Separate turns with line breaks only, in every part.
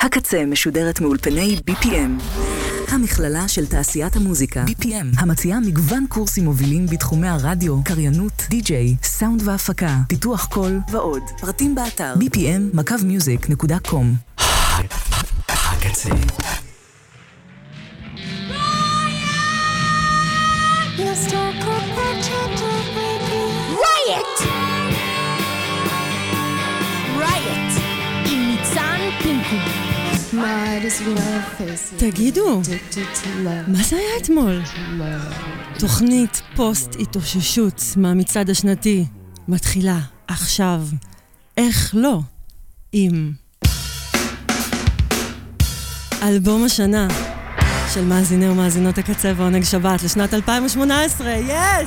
הקצה משודרת מאולפני BPM, המכללה של תעשיית המוזיקה. BPM, המציעה מגוון קורסים מובילים בתחומי הרדיו, קריינות, די-ג'יי, סאונד והפקה, פיתוח קול ועוד. פרטים באתר bpm.music.com.
הקצה.
Riot! Riot! עם ניצן פינקו.
תגידו, מה זה היה אתמול? תוכנית פוסט התאוששות מהמצעד השנתי מתחילה עכשיו. איך לא? עם אלבום השנה של מאזיני ומאזינות הקצה ועונג שבת לשנת 2018. יס!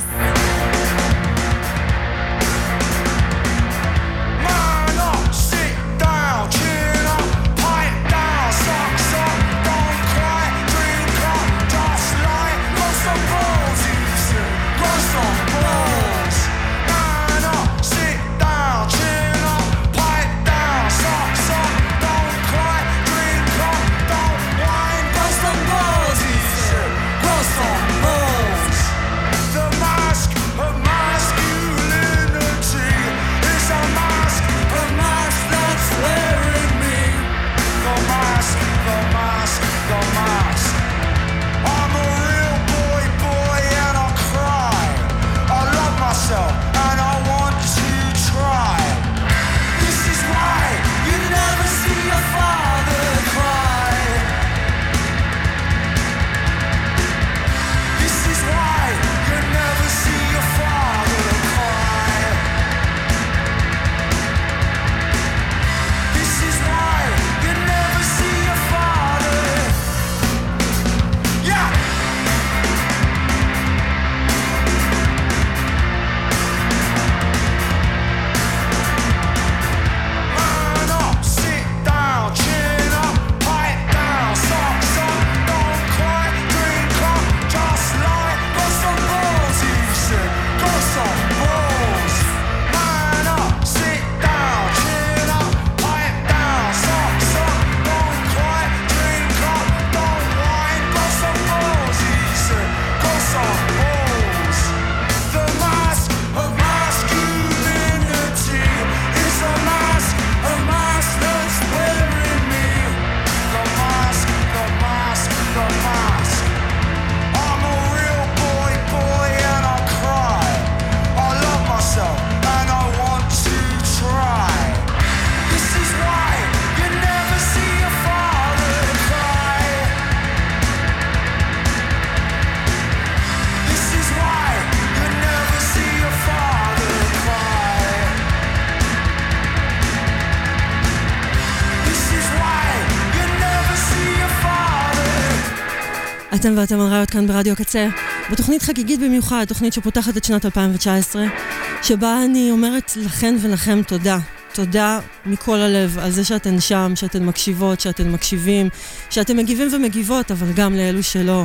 אתם ואתם על רעיות כאן ברדיו הקצה, בתוכנית חגיגית במיוחד, תוכנית שפותחת את שנת 2019, שבה אני אומרת לכן ולכם תודה. תודה מכל הלב על זה שאתן שם, שאתן מקשיבות, שאתן מקשיבים, שאתן מגיבים ומגיבות, אבל גם לאלו שלא.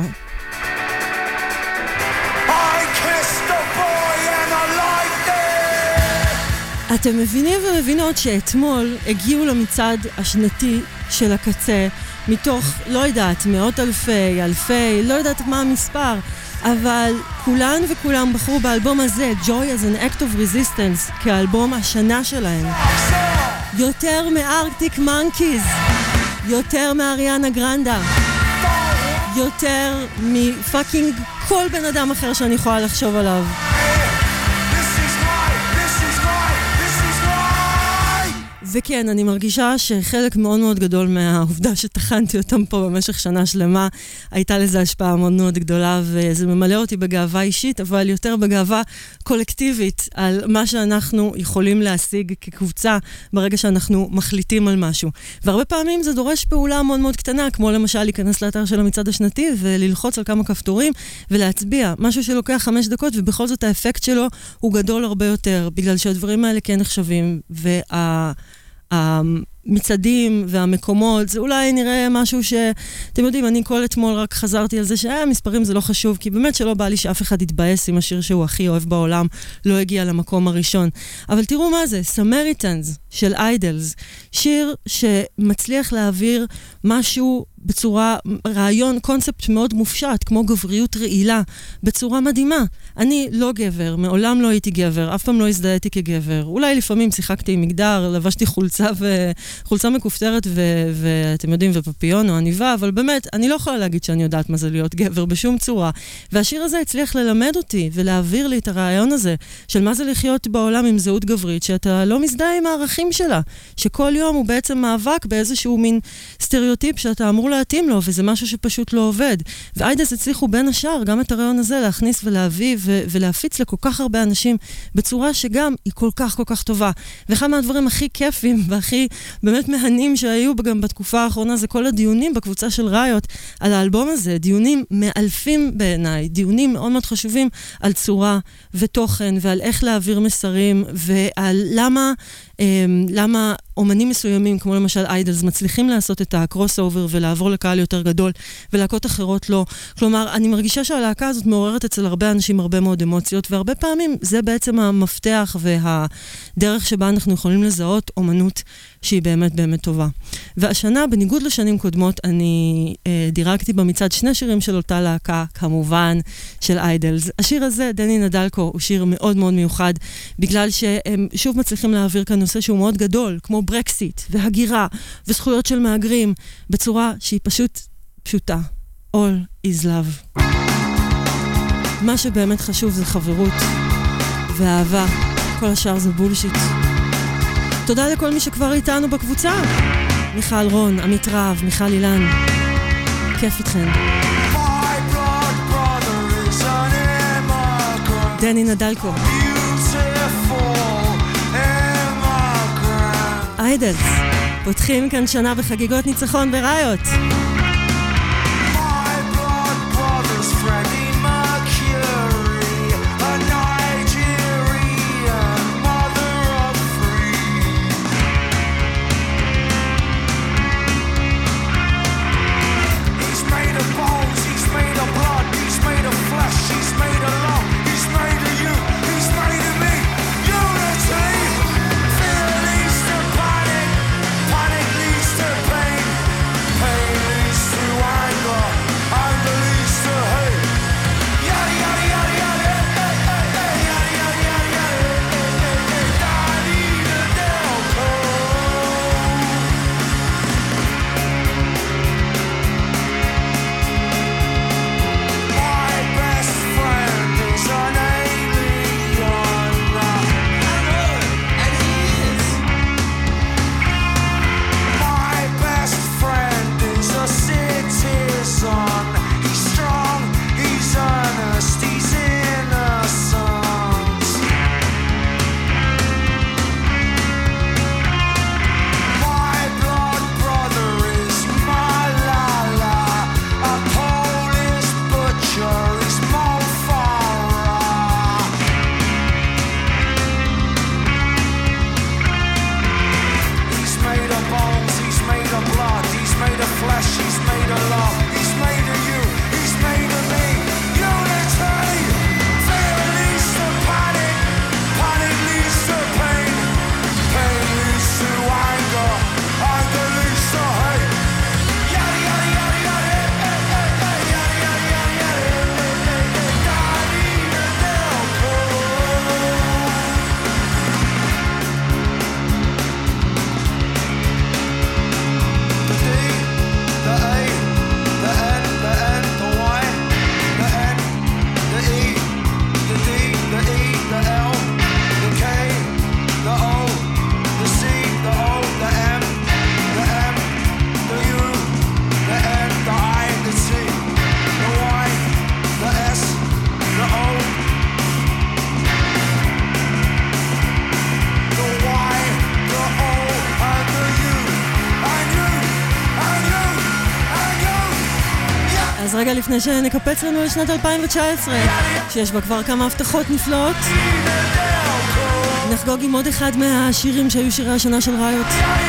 אתם מבינים ומבינות שאתמול הגיעו למצעד השנתי של הקצה, מתוך, לא יודעת, מאות אלפי, לא יודעת מה המספר, אבל כולן וכולם בחרו באלבום הזה, Joy as an Act of Resistance, כאלבום השנה שלהם. יותר מארקטיק מנקיז, יותר מאריאנה גרנדה, יותר מפאקינג כל בן אדם אחר שאני יכולה לחשוב עליו. וכן, אני מרגישה שחלק מאוד מאוד גדול מהעובדה שתכנתי אותם פה במשך שנה שלמה, הייתה לזה השפעה מאוד מאוד גדולה, וזה ממלא אותי בגאווה אישית, אבל יותר בגאווה קולקטיבית, על מה שאנחנו יכולים להשיג כקבוצה, ברגע שאנחנו מחליטים על משהו. והרבה פעמים זה דורש פעולה מאוד מאוד קטנה, כמו למשל להיכנס לאתר של המצעד השנתי, וללחוץ על כמה כפתורים, ולהצביע. משהו שלוקח 5 דקות, ובכל זאת האפקט שלו הוא גדול הרבה יותר, בגלל שהדברים האלה כן נחשבים, המצעדים והמקומות, זה אולי נראה משהו שאתם יודעים, אני כל אתמול רק חזרתי על זה מספרים זה לא חשוב, כי באמת שלא בא לי שאף אחד יתבאס עם השיר שהוא הכי אוהב בעולם, לא הגיע למקום הראשון. אבל תראו מה זה, סמריטנס של איידלס, שיר שמצליח להעביר משהו בצורה, רעיון, קונספט מאוד מופשט, כמו גבריות רעילה, בצורה מדהימה. אני לא גבר, מעולם לא הייתי גבר, אף פעם לא הזדהיתי כגבר. אולי לפעמים שיחקתי עם מגדר, לבשתי חולצה מכופתרת ואתם יודעים, ופפיון או עניבה, אבל באמת, אני לא יכולה להגיד שאני יודעת מה זה להיות גבר בשום צורה. והשיר הזה הצליח ללמד אותי ולהעביר לי את הרעיון הזה, של מה זה לחיות בעולם עם זהות גברית, שאתה לא מזדהה עם הערכים שלה, שכל יום הוא בעצם מאבק באיזשהו מין סטריאוטיפ שאתה אמור להתאים לו, וזה משהו שפשוט לא עובד. ואיידלס הצליחו בין השאר גם את הרעיון הזה להכניס ולהביא ולהפיץ לכל כך הרבה אנשים בצורה שגם היא כל כך כל כך טובה. ואחד מהדברים הכי כיפים והכי באמת מהנים שהיו גם בתקופה האחרונה זה כל הדיונים בקבוצה של ראיות על האלבום הזה, דיונים מאלפים בעיניי, דיונים מאוד מאוד חשובים על צורה ותוכן ועל איך להעביר מסרים ועל למה אומנים מסוימים, כמו למשל איידלס, מצליחים לעשות את הקרוס אובר ולעבור לקהל יותר גדול, ולהקות אחרות לא. כלומר, אני מרגישה שהלהקה הזאת מעוררת אצל הרבה אנשים הרבה מאוד אמוציות, והרבה פעמים זה בעצם המפתח והדרך שבה אנחנו יכולים לזהות אומנות שהיא באמת באמת טובה. והשנה, בניגוד לשנים קודמות, אני דירקתי במצעד שני שירים של אותה להקה, כמובן, של איידלס. השיר הזה, דני נדלקו, הוא שיר מאוד מאוד מיוחד, בגלל שהם שוב מצליחים להעביר כאן נושא שהוא מאוד גדול, כמו ברקסיט והגירה וזכויות של מהגרים, בצורה שהיא פשוט פשוטה. All is love. מה שבאמת חשוב זה חברות ואהבה. כל השאר זה בולשיט. תודה לכל מי שכבר איתנו בקבוצה. מיכל רון, עמית רב, מיכל אילן. כיף איתכם. דני נדלקו. איידלס, פותחים כאן שנה בחגיגות ניצחון בראיות. אז רגע לפני שנקפץ לנו לשנת 2019, שיש בה כבר כמה הבטחות נפלאות, נחגוג עם עוד אחד מהשירים שהיו שירי השנה של ראיות,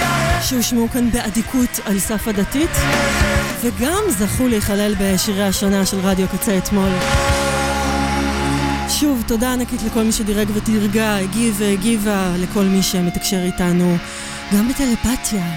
שהושמעו כאן באדיקות על סף הדתית, וגם זכו להיכלל בשירי השנה של רדיו קצה אתמול. שוב, תודה ענקית לכל מי שדירג ותרגע, הגיב והגיבה, לכל מי שמתקשר איתנו, גם בטלפתיה.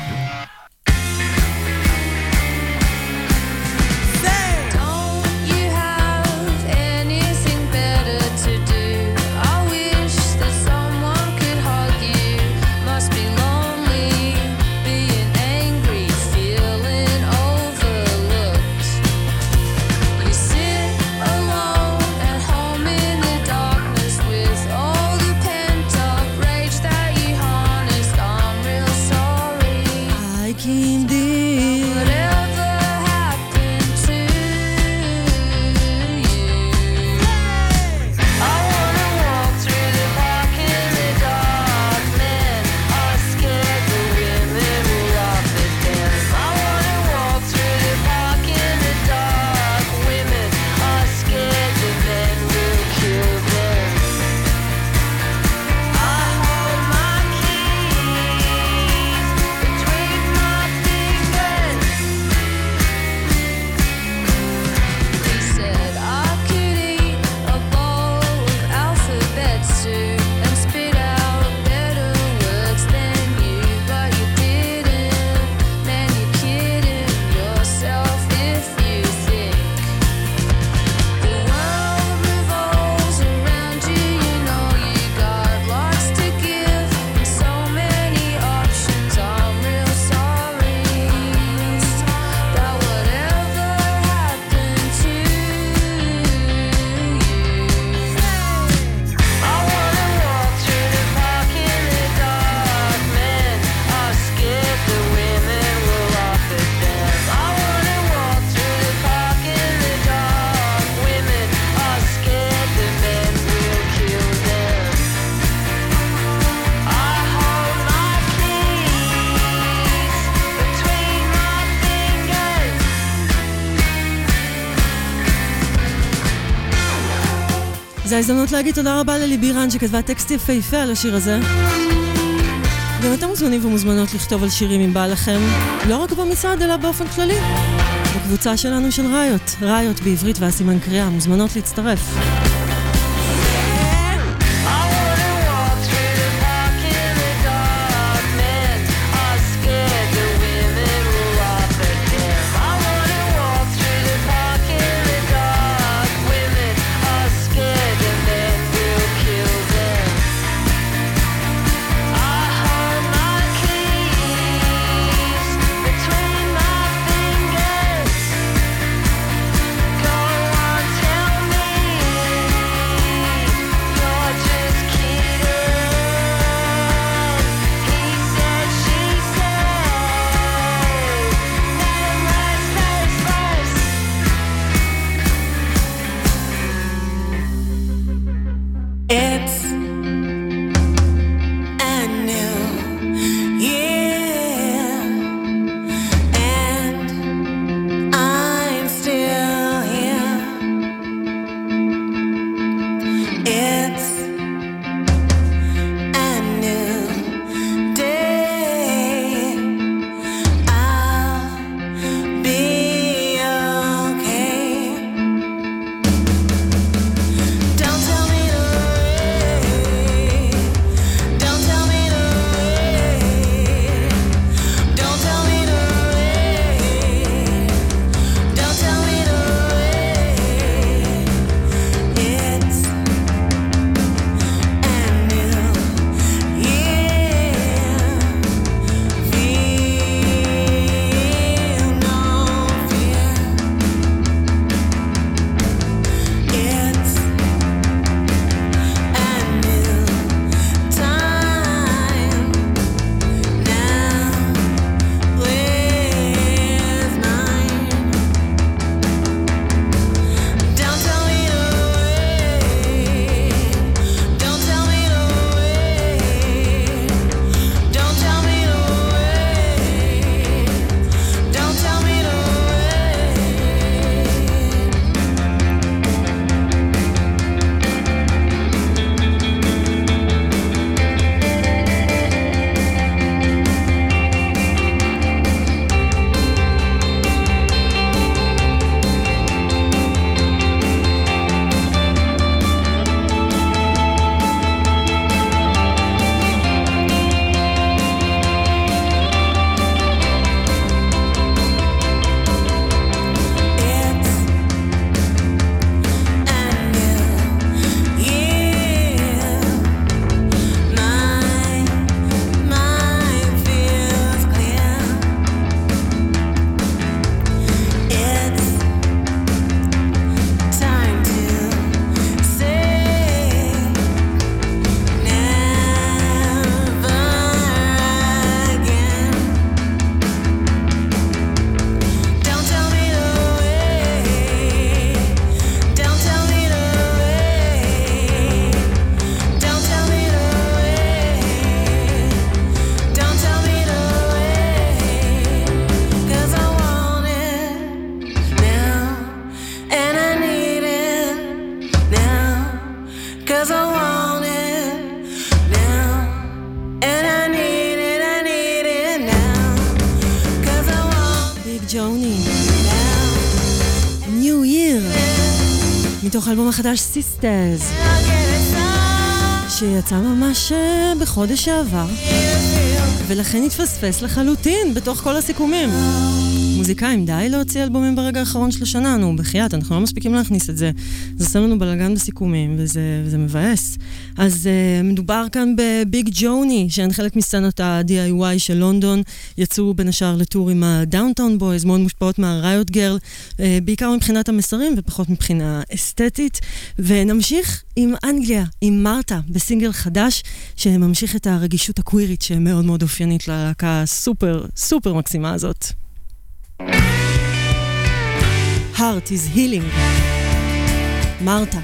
זו ההזדמנות להגיד תודה רבה לליבי רן שכתבה טקסט יפהפה על השיר הזה. גם אתם מוזמנים ומוזמנות לכתוב על שירים אם בא לכם, לא רק במצעד אלא באופן כללי. בקבוצה שלנו של ראיות, ראיות בעברית והסימן קריאה, מוזמנות להצטרף.
Go on, tell me
ג'וני. New Year. מתוך האלבום החדש Sisters. שיצא ממש בחודש שעבר. ולכן התפספס לחלוטין בתוך כל הסיכומים. מוזיקאים, די להוציא אלבומים ברגע האחרון של השנה, נו, בחייאת, אנחנו לא מספיקים להכניס את זה. זה עושה לנו בלגן בסיכומים, וזה מבאס. אז מדובר כאן בביג ג'וני, שהן חלק מסצנות ה-DIY של לונדון, יצאו בין השאר לטור עם הדאונטאון בויז, מאוד מושפעות מהריוט גרל, בעיקר מבחינת המסרים ופחות מבחינה אסתטית. ונמשיך עם אנגליה, עם מרתה, בסינגל חדש, שממשיך את הרגישות הקווירית שמאוד מאוד אופיינית ללהקה הסופר, סופר מקסימה הזאת. Heart is healing. מרתה.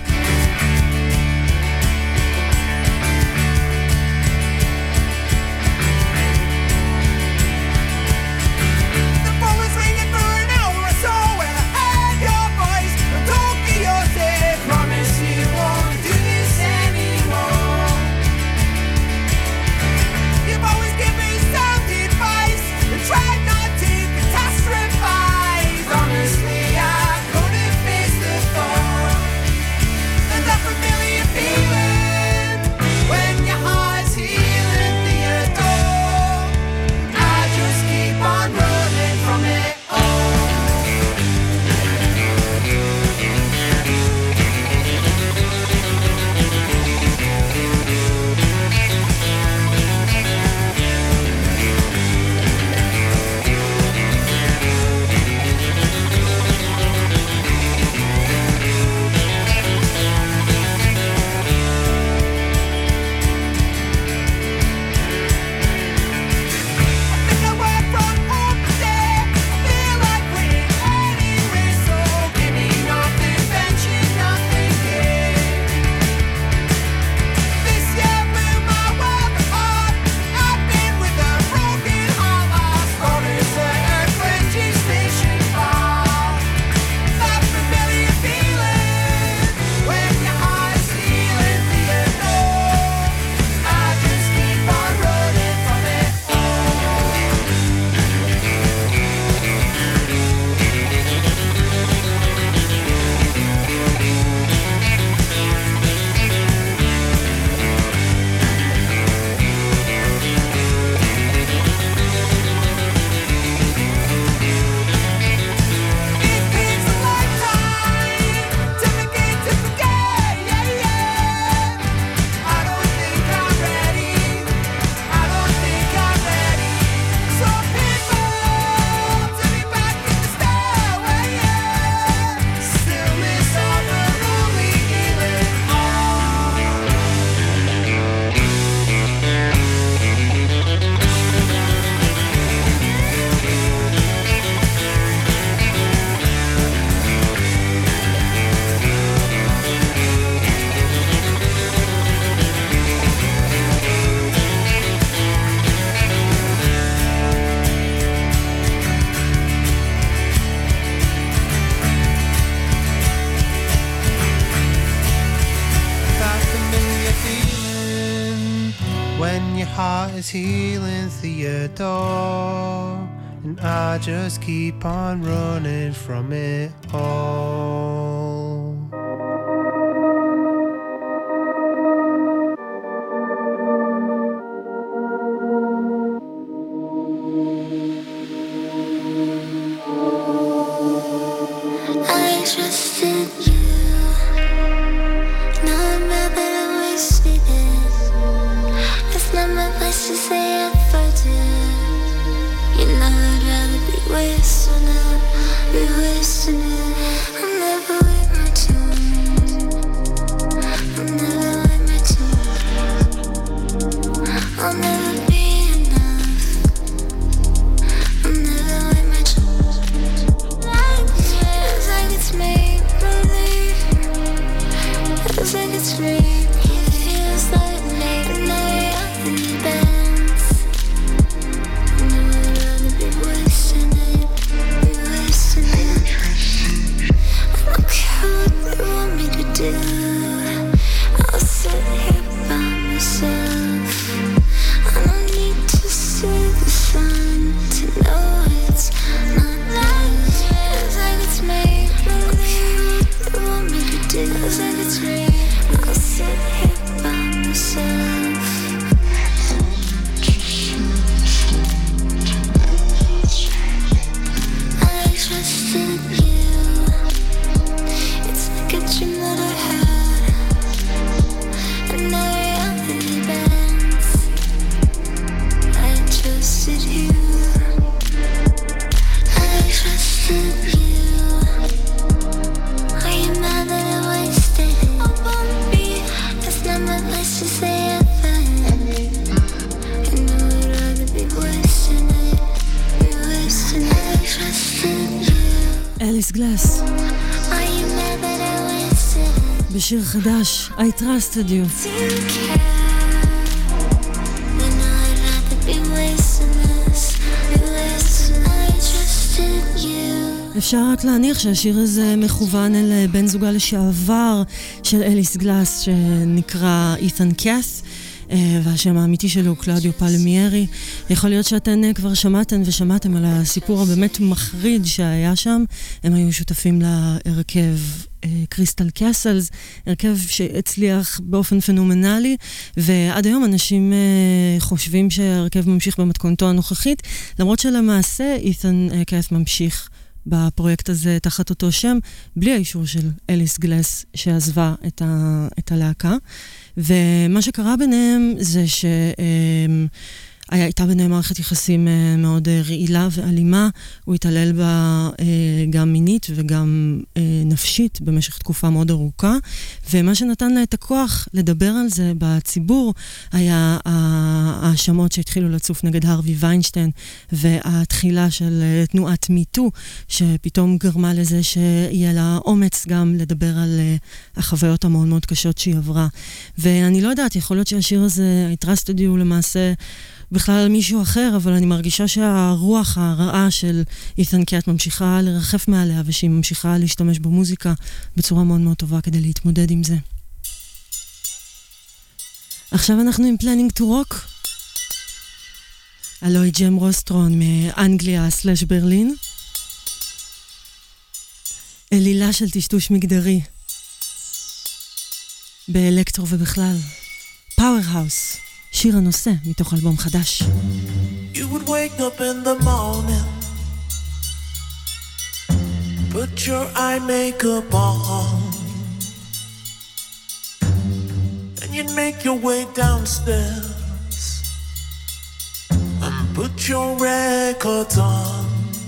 is healing through your door, and I just keep on running from it all.
I trusted you. Now I'm mad that I wasted it. It's not my place to say I thought it. You know I'd rather be wasting it, be wasting it. I'll never wait my turn. I'll never wait my turn. I'll never be enough. I'll never wait my turn. Feels like it's make believe. Feels like it's real. It feels like late night on the bands. I know I'd rather be wasting it.
אליס גלאס.
Are you mad that I wasted it?
בשיר חדש, I Trusted You.
Do you care? Then I'd rather be wasting this. Be wasting I trusted you.
אפשר רק להניח שהשיר הזה מכוון אל בן זוגה לשעבר של אליס גלאס שנקרא אית'ן קאס, והשם האמיתי שלו הוא קלאודיו פלמיירי. יכול להיות שאתן כבר שמעתם על הסיפור הבאמת מחריד שהיה שם. הם היו שותפים להרכב קריסטל קאסלס, הרכב שהצליח באופן פנומנלי, ועד היום אנשים חושבים שהרכב ממשיך במתכונתו הנוכחית, למרות שלמעשה אית'ן קאס ממשיך בפרויקט הזה תחת אותו שם, בלי האישור של אליס גלאס שעזבה את הלהקה. ומה שקרה ביניהם זה הייתה ביניהם מערכת יחסים מאוד רעילה ואלימה. הוא התעלל בה גם מינית וגם נפשית במשך תקופה מאוד ארוכה, ומה שנתן לה את הכוח לדבר על זה בציבור היה האשמות שהתחילו לצוף נגד הרווי ויינשטיין, והתחילה של תנועת מיטו שפתאום גרמה לזה שיהיה לה אומץ גם לדבר על החוויות המאוד מאוד קשות שהיא עברה. ואני לא יודעת, יכול להיות שהשיר הזה, I Trusted You, למעשה בכלל על מישהו אחר, אבל אני מרגישה שהרוח הרעה של אית'ן קאס ממשיכה לרחף מעליה, ושהיא ממשיכה להשתמש במוזיקה בצורה מאוד מאוד טובה כדי להתמודד עם זה. עכשיו אנחנו עם Planning to Rock. אלוי ג'ם רוסטרון מאנגליה / ברלין. אלילה של טשטוש מגדרי. באלקטרו ובכלל. Powerhouse. שיר הנושא מתוך אלבום חדש.
You would wake up in the morning, put your eye makeup on, and you'd make your way downstairs and put your records on.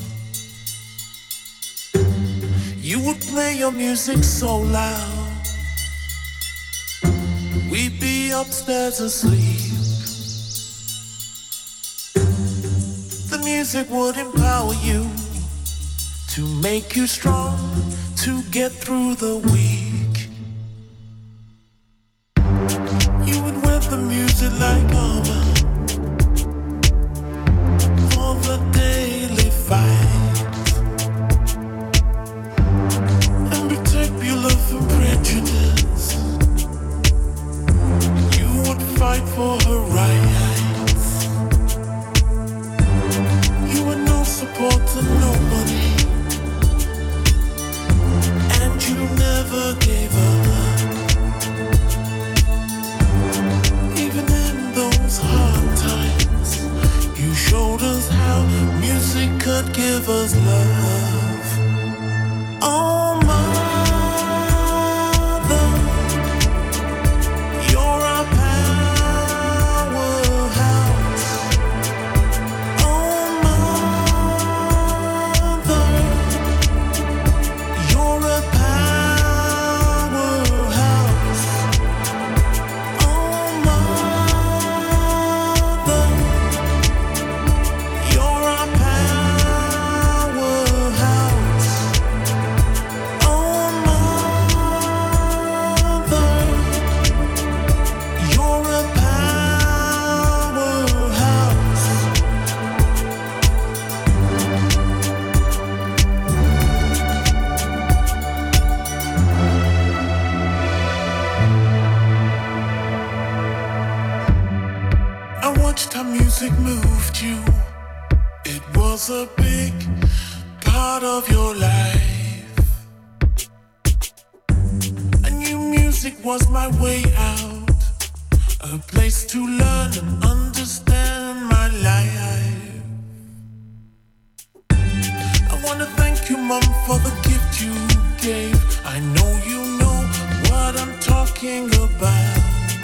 You would play your music so loud, we'd be upstairs asleep. The music would empower you to make you strong, to get through the week. You would wear the music like armor for the daily fight, and protect your love from prejudice. You would fight for her rights. You had no support to nobody, and you never gave up. Even in those hard times, you showed us how music could give us love. Oh, mother, you're a powerhouse. Oh, mother, you're a powerhouse. Oh, mother, you're a powerhouse. Oh, mother, you're a powerhouse. I watched how music moved you. It was a big part of your life. I knew music was my way out, a place to learn and understand my life. I want to thank you, Mom, for the gift you gave. I know you know what I'm talking about.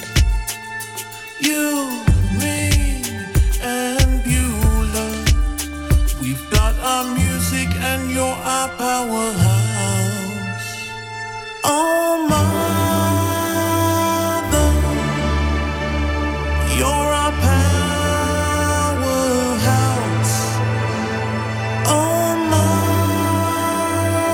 You, me, and Beulah, we've got our music and you're our powerhouse. Oh, mother, you're our powerhouse. Oh, mother,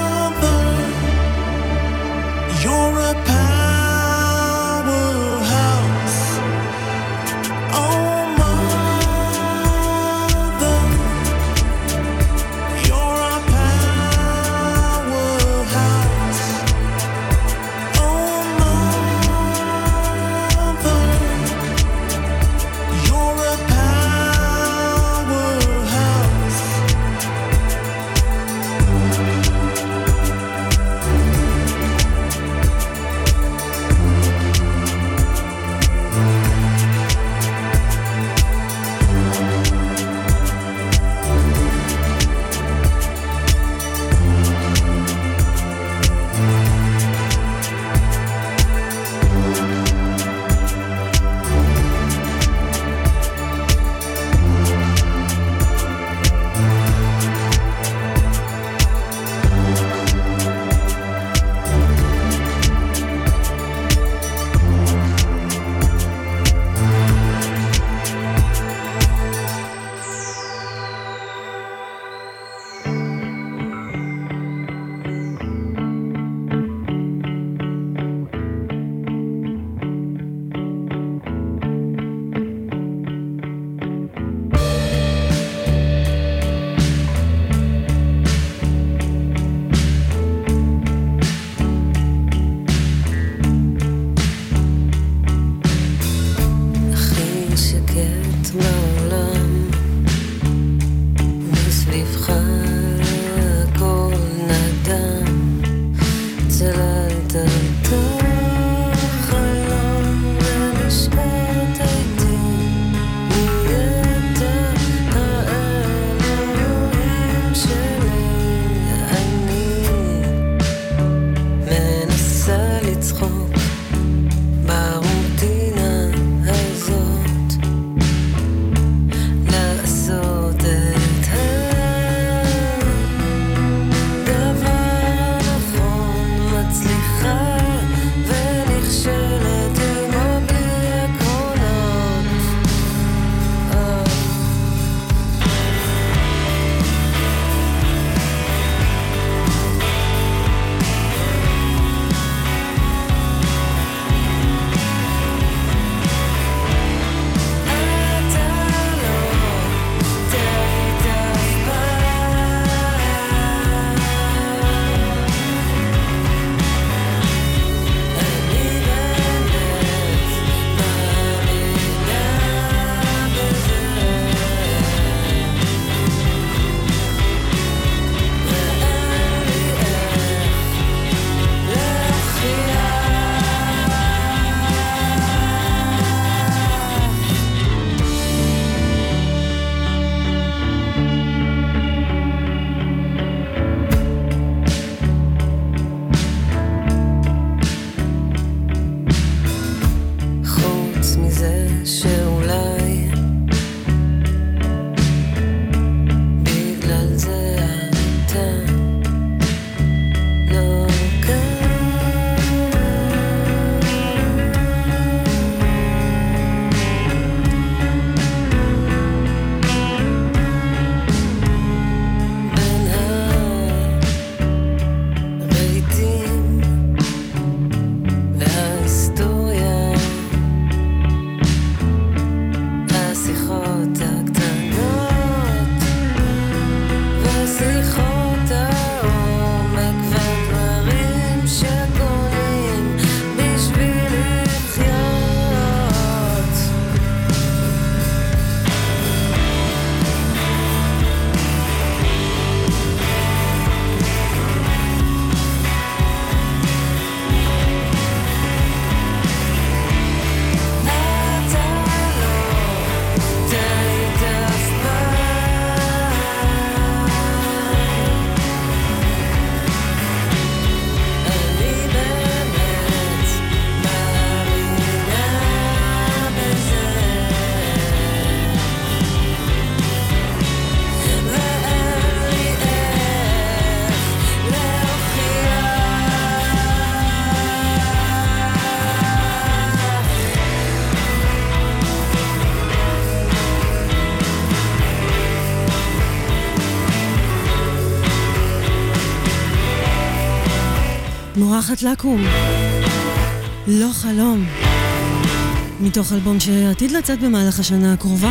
מורחת לקום, לא חלום, מתוך אלבום שעתיד לצאת במהלך השנה הקרובה.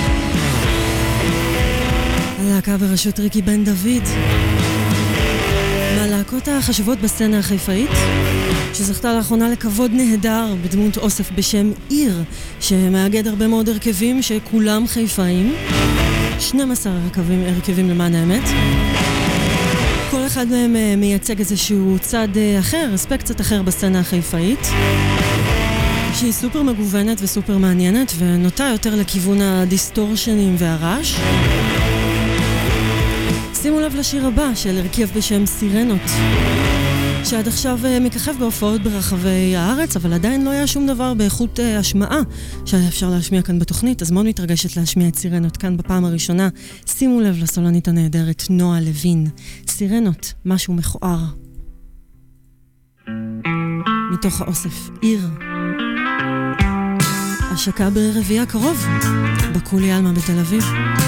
הלהקה בראשות ריקי בן דוד, מהלהקות החשובות בסצנה החיפאית, שזכתה לאחרונה לכבוד נהדר בדמות אוסף בשם עיר, שמאגד הרבה מאוד הרכבים שכולם חיפאים, 12 הרכבים למען האמת. כל אחד מהם מייצג איזשהו צד אחר, אספקט קצת אחר בסצנה החיפאית, שהיא סופר מגוונת וסופר מעניינת, ונוטה יותר לכיוון הדיסטורשנים והרעש. שימו לב לשיר הבא של הרכב בשם סירנות, שעד עכשיו מככב בהופעות ברחבי הארץ, אבל עדיין לא היה שום דבר באיכות השמעה שהיה אפשר להשמיע כאן בתוכנית, אז מאוד מתרגשת להשמיע את סירנות כאן בפעם הראשונה. שימו לב לסולנית הנהדרת נועה לוין, סירנות, משהו מכוער. מתוך האוסף עיר. השקה ברביעי הקרוב, בקולי אלמה בתל אביב.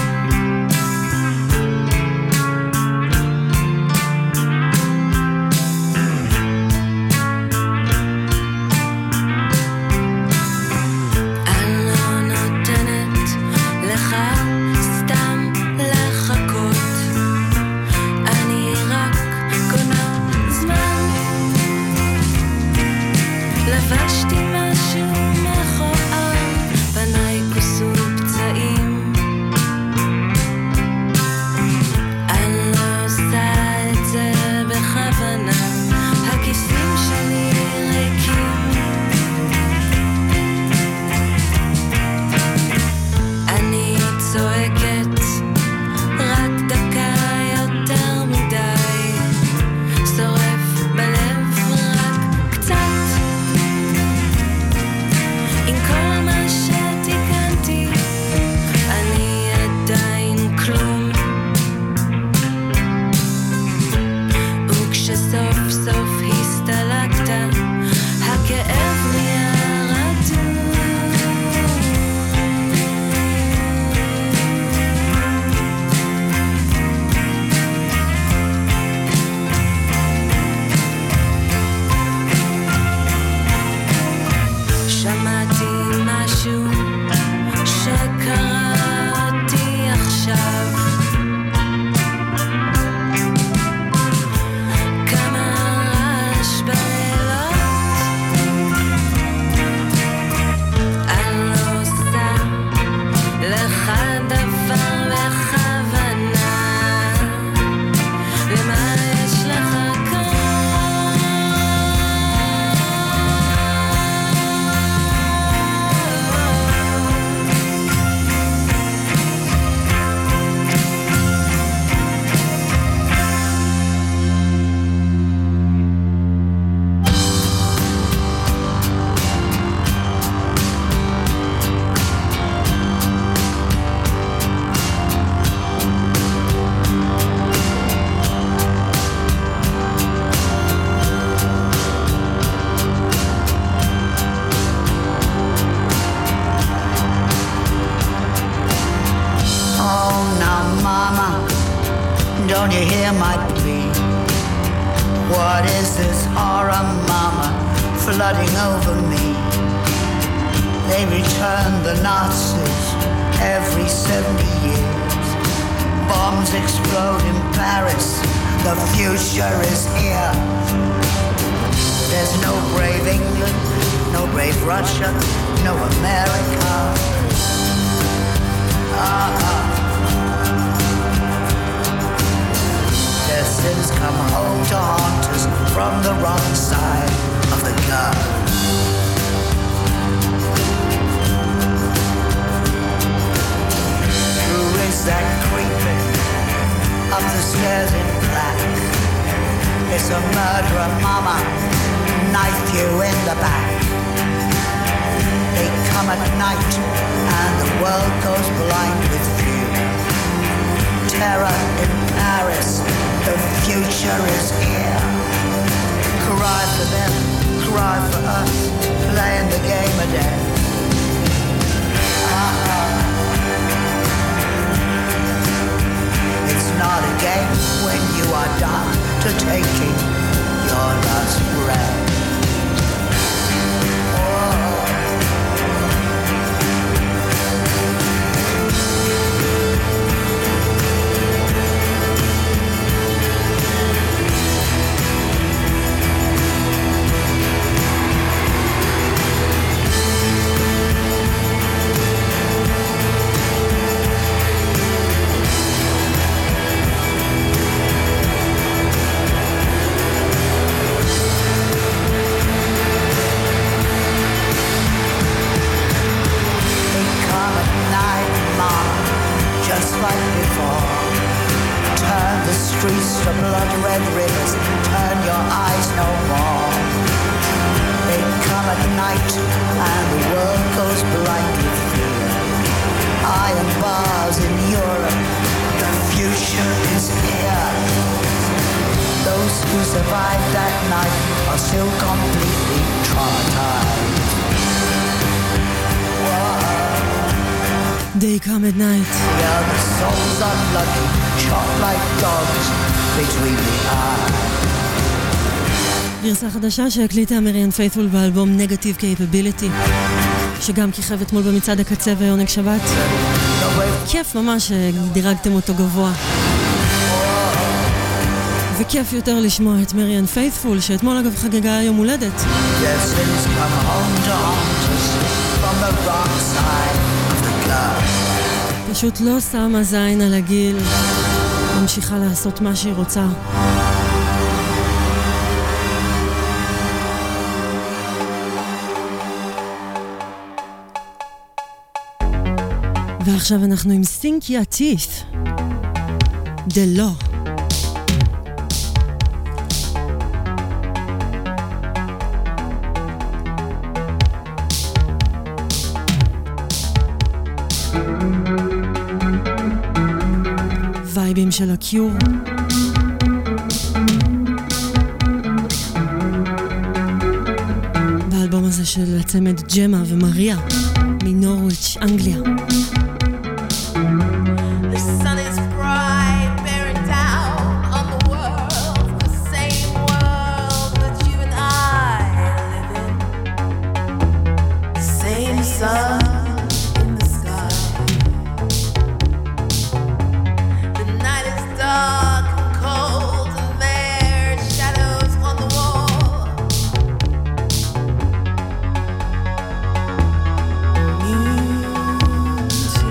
Don't you hear my plea? What is this horror, mama, flooding over me? They return the Nazis every 70 years. Bombs explode in Paris, the future is here. There's no brave England, no brave Russia, no America. Their sins come home to haunt us from the wrong side of the gun. Who is that creeping up the stairs in black? It's a murderer, mama, knife you in the back. They come at night and the world goes blind with fear. Terror in Paris, the future is here. Cry for them, cry for us, playing the game of death. It's not a game when you are done to taking your last breath. red. To blood-red rivers, turn your eyes no more. They come at night and the world goes blind with fear. Iron bars in Europe, the future is here. Those who survived that night are still completely traumatized.
They come at night.
Yeah, the souls unlucky, chopped like dogs between the eyes.
גרסה חדשה שהקליטה מריאן פיית'פול באלבום Negative Capability, שגם כיכב אתמול במצעד הקצה ועונג שבת. כיף ממש שדירגתם אותו גבוה. וכיף יותר לשמוע את מריאן פיית'פול, שאתמול אגב חגגה יום הולדת. פשוט לא שמה זין על הגיל, ממשיכה לעשות מה שהיא רוצה. ועכשיו אנחנו עם Sink Your Teeth, The Law. וייבים של הקיור. באלבום הזה של הצמד ג'מה ומריה מנורוויץ', אנגליה.
Music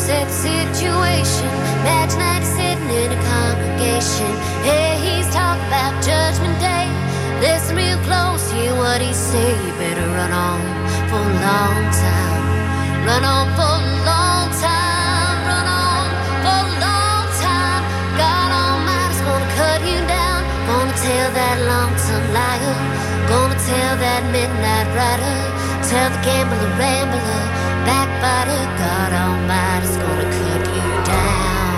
upset situation. Imagine that he's sitting in a congregation. Hey, he's talking about Judgment Day. Listen real close, hear what he say. You better run on for a long time. Run on for a long time. Run on for a long time. God Almighty's gonna cut you down. Gonna tell that lonesome liar. Gonna tell that midnight rider. Tell the gambler, rambler, backbiter. God Almighty's gonna cut you down.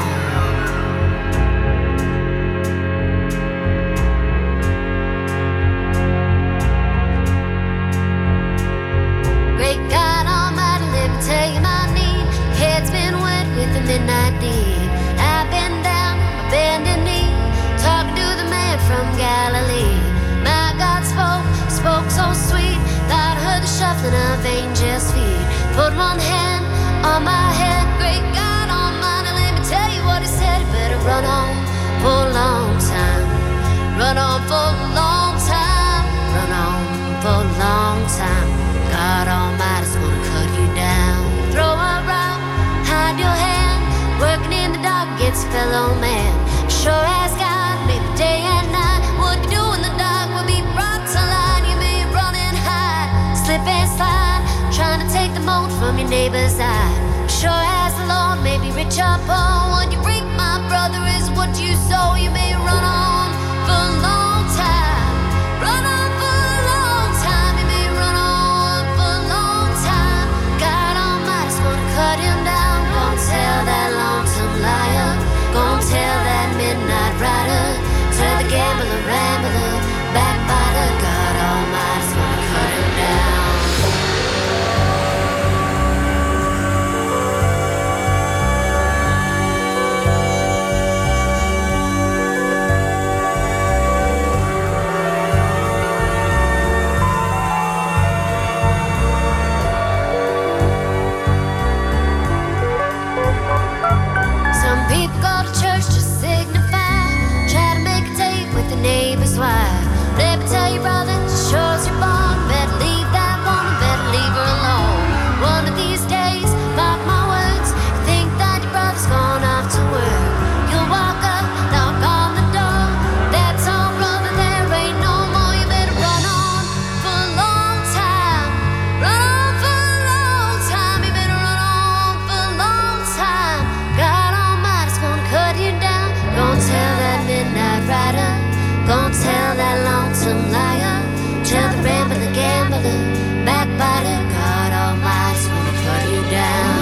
Great God Almighty, let me tell you my need. Head's been wet with the midnight deed. I've been down on my bended knee, talking to the man from Galilee. My God spoke so sweet. Thought I heard the shuffling of angels' feet. Put one hand on my head. Great God Almighty, let me tell you what he said. You better run on for a long time. Run on for a long time. Run on for a long time. God Almighty's gonna cut you down. Throw a rock, hide your hand. Working in the dark against a fellow man. Sure as God, maybe day and night. What you do in the dark will be brought to light. You may run and hide, slip and slide, trying to take the mote from your neighbor's eye. Sure as the Lord may be rich or poor, what you reap, my brother, is what you sow. You may run on for a long time. Run on for a long time. You may run on for a long time. God Almighty's gonna cut him down. Gonna tell that lonesome liar. Gonna tell that midnight rider. Tell the gambler, rambler, backbiter. God Almighty's gonna cut him down. Some people go to church to signify, try to make a date with the neighbor's wife. Let me tell you, brother, just sure as you're born, better leave that woman, better leave her alone. One of these days, mark my words, you think that your brother's gone off to work. You'll walk up, knock on the door. That's all, brother, there ain't no more. You better run on for a long time. Run on for a long time. You better run on for a long time. God Almighty's gonna cut you down. Gonna tell that midnight rider. Gonna tell that lonesome liar. Tell the rambler, gambler, backbiter. God Almighty's gonna cut you down.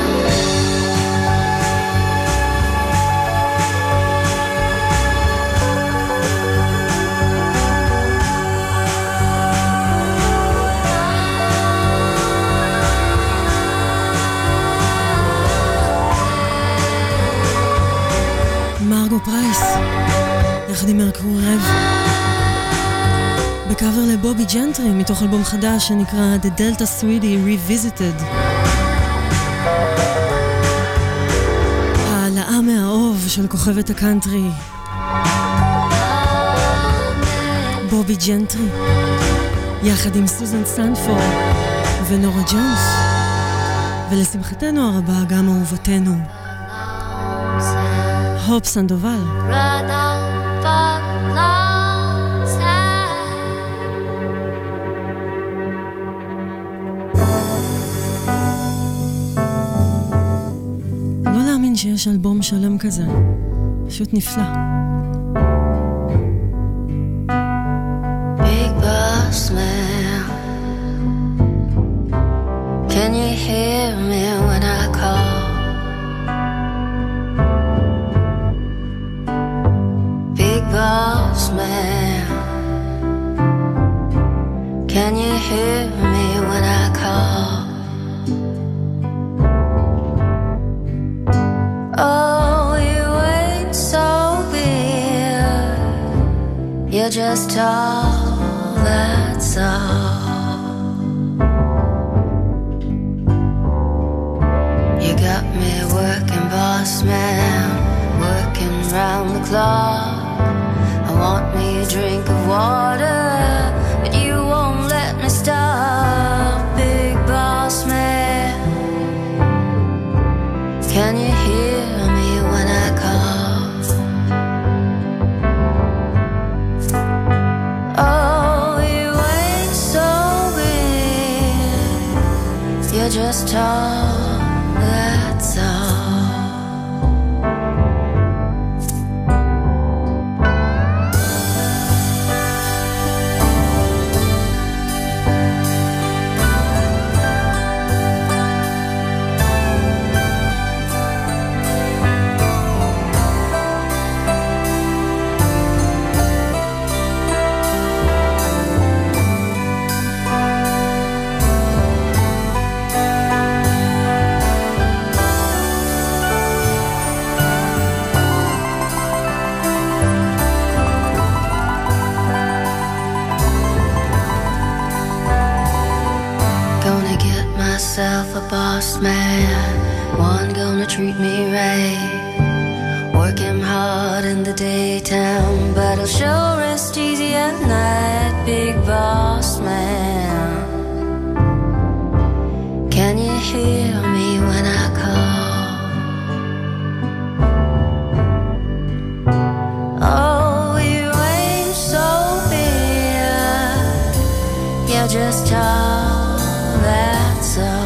מרגו פרייס, יחד עם מרקורי רב, בקאבר לבובי ג'נטרי, מתוך אלבום חדש שנקרא The Delta Sweetie Revisited. העלאה מהאוב של כוכבת הקאנטרי בובי ג'נטרי, יחד עם סוזן סנדפורד ונורה ג'ונס, ולשמחתנו הרבה גם אהובתנו הופ סנדובל.
Run on for a long time.
לא להאמין שיש אלבום שלם כזה, פשוט נפלא.
Big boss man, can you hear me when I call? Big boss man, can you hear me when I call? Oh, you ain't so big, you're just tall, that's all. You got me working, boss man, working round the clock. I want me a drink of water, but you won't let me stop. Big boss man, can you tall, that's all. A boss man, one gonna treat me right. Work him hard in the daytime, but he'll sure rest easy at night. Big boss man, can you hear me when I call? Oh, you ain't so big, you're just tall, that's all.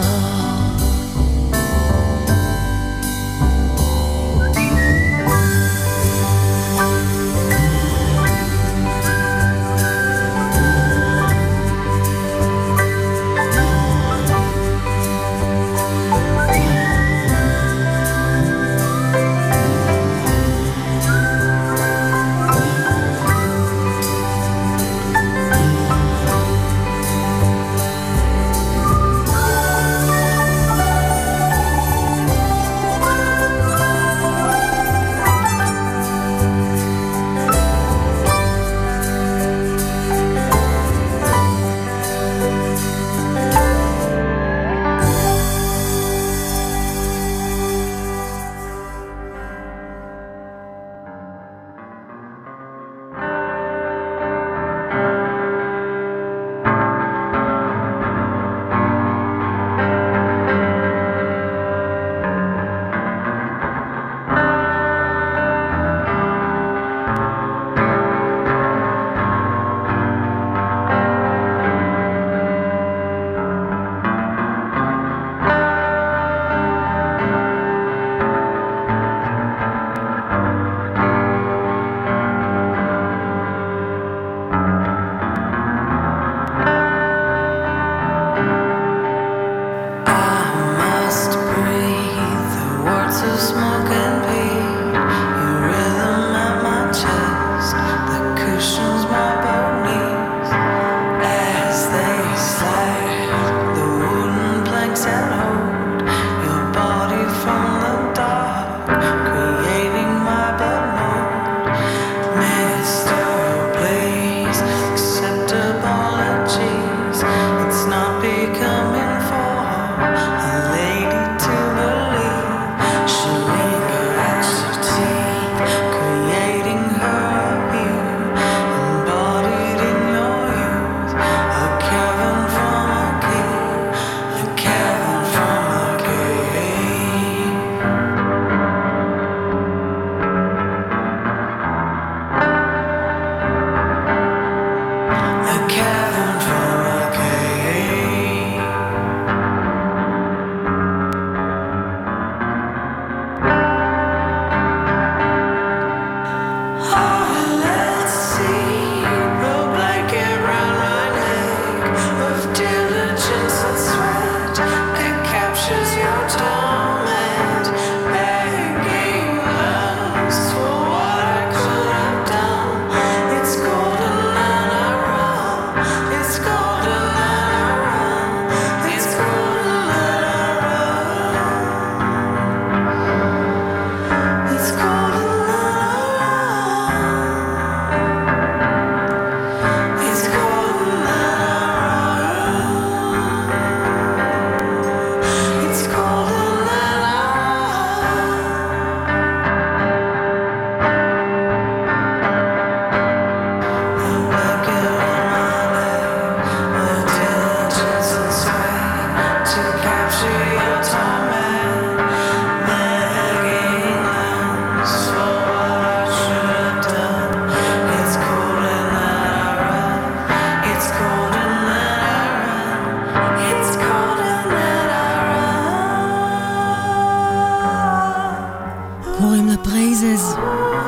הפרייזז.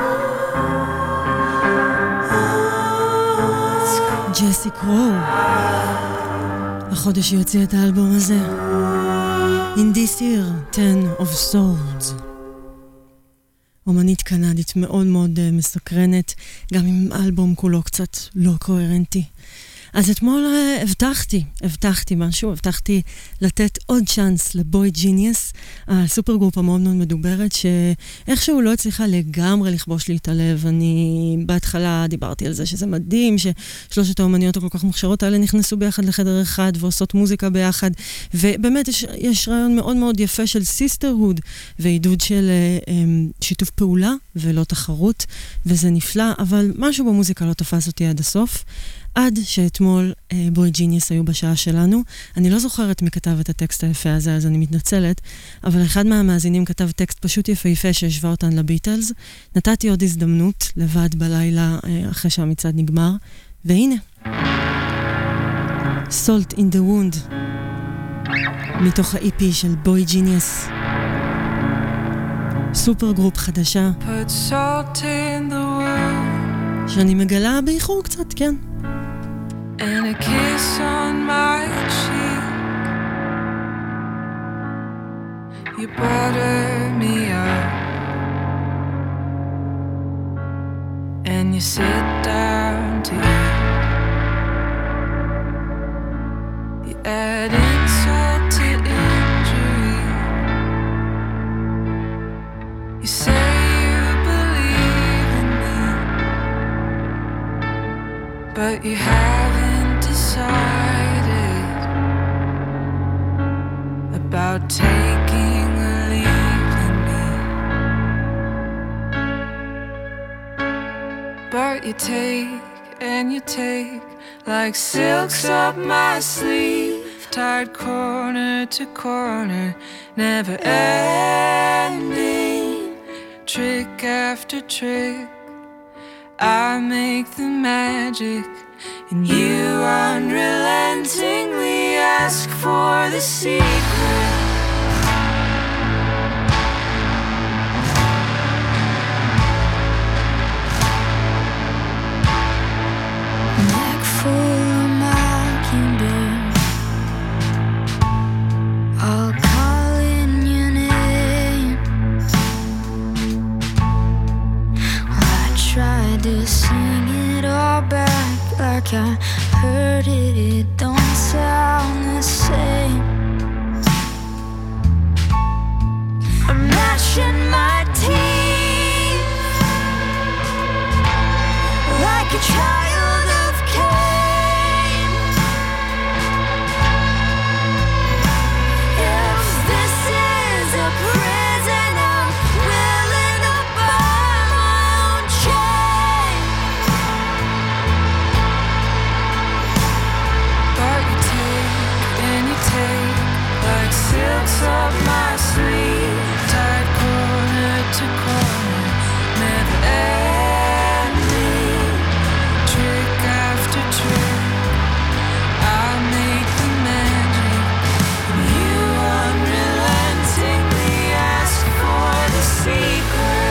ג'סי קרו. החודש יוציא את האלבום הזה. In this year, 10 of Swords. אומנית קנדית מאוד מאוד מסקרנת, גם עם אלבום כולו קצת לא קוהרנטי. אז אתמול הבטחתי משהו, הבטחתי לתת עוד צ'אנס לבוי ג'יניוס, הסופר גרופ המאוד מאוד מדוברת, שאיכשהו לא הצליחה לגמרי לכבוש לי את הלב. אני בהתחלה דיברתי על זה שזה מדהים, ששלושת האומניות הכל כך מוכשרות האלה נכנסו ביחד לחדר אחד ועושות מוזיקה ביחד, ובאמת יש רעיון מאוד מאוד יפה של סיסטרהוד, ועידוד של שיתוף פעולה ולא תחרות, וזה נפלא, אבל משהו במוזיקה לא תפס אותי עד הסוף. עד שאתמול בוי ג'יניוס היו בשעה שלנו. אני לא זוכרת מי כתב את הטקסט היפה הזה, אז אני מתנצלת, אבל אחד מהמאזינים כתב טקסט פשוט יפה שהשווה אותן לביטלס. נתתי עוד הזדמנות לבד בלילה אחרי שהמצעד נגמר, והנה. Salt in the Wound, מתוך ה-EP של בוי ג'יניוס. סופר גרופ חדשה.
Put salt in the wound.
שאני מגלה באיחור קצת, כן.
And a kiss on my cheek. You butter me up. And you sit down to eat. You add insult to injury. You say you believe in me, but you haven't decided about taking a leave in me. But you take and you take like silks up my sleeve, tied corner to corner, never ending, trick after trick. I make the magic, and you unrelentingly ask for the secret.
Neck full of mockingbird, all calling your name. I tried to sing it all back like I heard it, it don't sound the same. I'm gnashing my teeth like a child of Cain. If this is a prison, I'm willing to buy my own chain.
But you take and you take like silks up my sleeve, tied corner to corner, never ending, trick after trick. I make the magic, and you unrelentingly ask for the secret.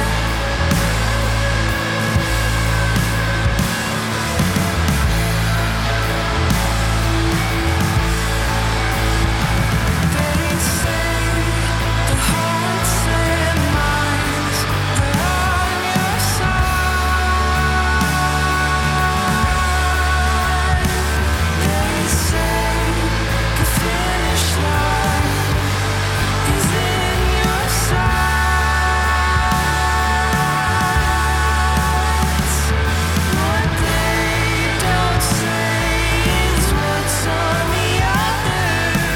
They say the hearts and minds are on your side. They say the finish line is in your sights. What they don't say is what's on the other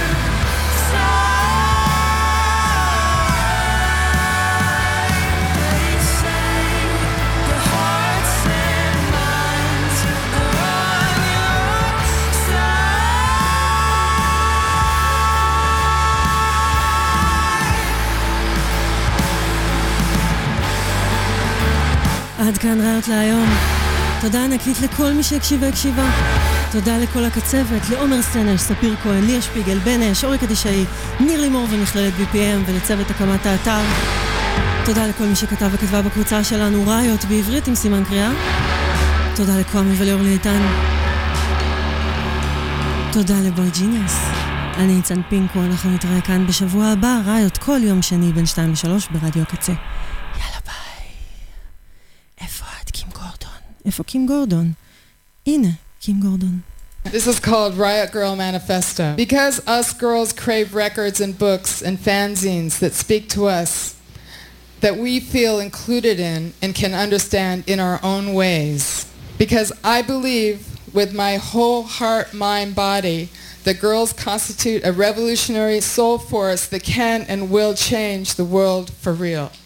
side. They say the hearts and minds are on your side.
עד כאן ראיות להיום. תודה ענקית לכל מי שהקשיב והקשיבה. תודה לכל הקצוות, לעומר סטנר, ספיר כהן, ליה שפיגל, בן אש, אורי קדישאי, ניר לימור ומכללת BPM, ולצוות הקמת האתר. תודה לכל מי שכתב וכתבה בקבוצה שלנו ראיות בעברית עם סימן קריאה. תודה לקוואמי וליאורלי איתן. תודה לבוי ג'יניוס. אני ניצן פינקו, אנחנו נתראה כאן בשבוע הבא, ראיות כל יום שני בין 2 ל-3 ברדיו הקצה. יאללה ביי. איפה את, קים גורדון? איפה קים גורדון? הנה, קים גורדון.
This is called Riot Girl Manifesto. Because us girls crave records and books and fanzines that speak to us, that we feel included in and can understand in our own ways. Because I believe with my whole heart, mind, body, that girls constitute a revolutionary soul force that can and will change the world for real.